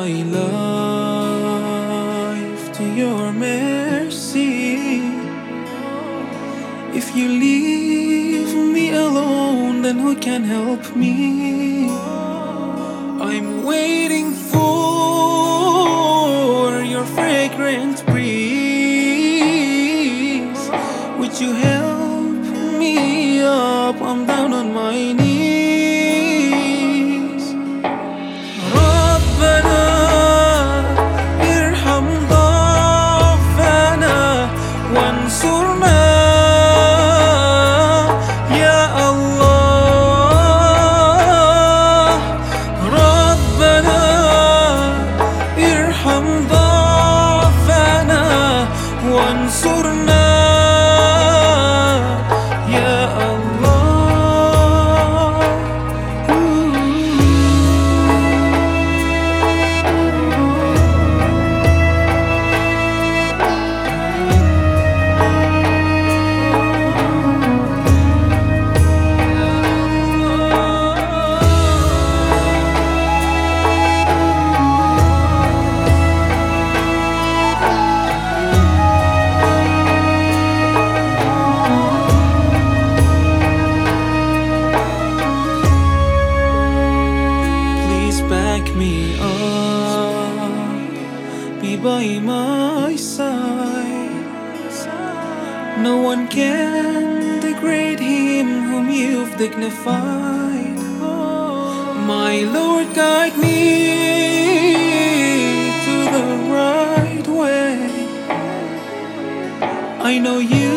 my life to your mercy. If you leave me alone, then who can help me? I'm waiting for your fragrant breeze. Would you help me up? I'm down on my knees. ربنا ارحم ضعفنا وانصرنا يا الله. ربنا ارحم ضعفنا وانصرنا يا الله. Back me up, be by my side. No one can degrade him whom you've dignified. My Lord, guide me to the right way. I know you